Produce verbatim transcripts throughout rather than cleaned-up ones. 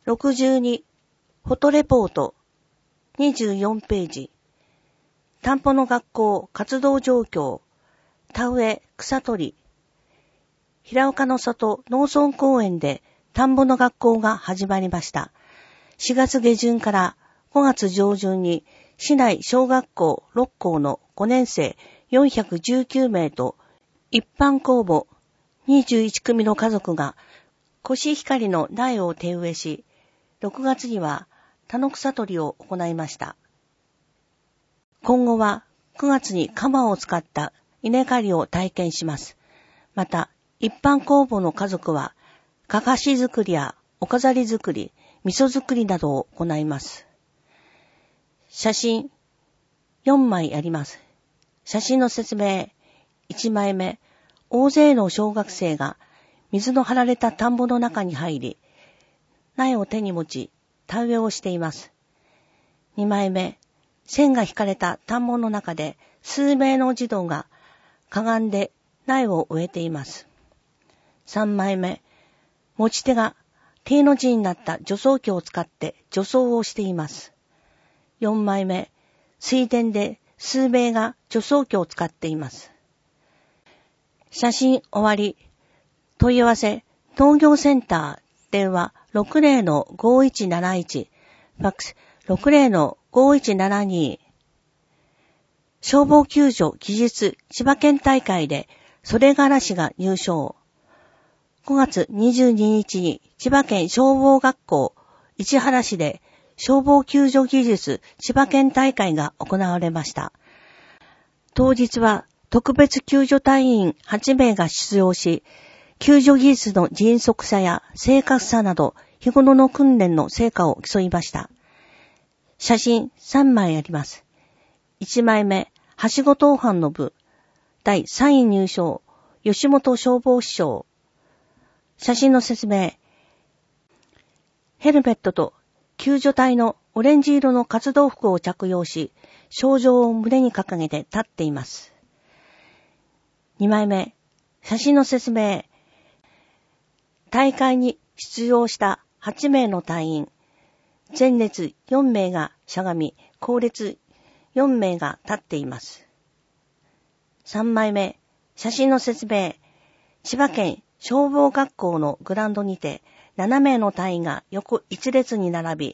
ろくじゅうにフォトレポートにじゅうよんページ田んぼの学校活動状況田植え草取り平岡の里農村公園で田んぼの学校が始まりました。しがつ下旬からごがつ上旬に市内小学校ろっ校のごねん生よんひゃくじゅうきゅう名と一般公募にじゅういち組の家族がコシヒカリの苗を手植えし、ろくがつには田の草取りを行いました。今後はくがつに鎌を使った稲刈りを体験します。また、一般公募の家族は、かかし作りやお飾り作り、味噌作りなどを行います。写真よんまいあります。写真の説明いちまいめ、大勢の小学生が水の張られた田んぼの中に入り、苗を手に持ち、田植えをしています。にまいめ、線が引かれた田んぼの中で数名の児童がかがんで苗を植えています。さんまいめ、持ち手が T の字になった除草機を使って除草をしています。よんまいめ、水田で数名が除草機を使っています。写真終わり。問い合わせ、農業センター、電話 ろくゼロのごいちなないち、ファックス ろくゼロのごいちななに。消防救助技術千葉県大会で袖ヶ浦市が入賞。ごがつにじゅうににちに千葉県消防学校市原市で消防救助技術千葉県大会が行われました。当日は特別救助隊員はち名が出場し、救助技術の迅速さや正確さなど日頃の訓練の成果を競いました。写真さんまいあります。いちまいめ、はしご当班の部、だいさんい入賞、吉本消防士賞。写真の説明。ヘルメットと救助隊のオレンジ色の活動服を着用し、賞状を胸に掲げて立っています。にまいめ、写真の説明。大会に出場したはち名の隊員、前列よん名がしゃがみ、後列よん名が立っています。さんまいめ、写真の説明。千葉県消防学校のグラウンドにてなな名の隊員が横一列に並び、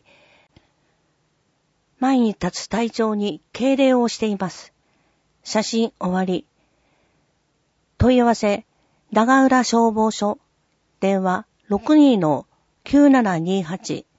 前に立つ隊長に敬礼をしています。写真終わり。問い合わせ、長浦消防署、電話 ろくにのきゅうななにはち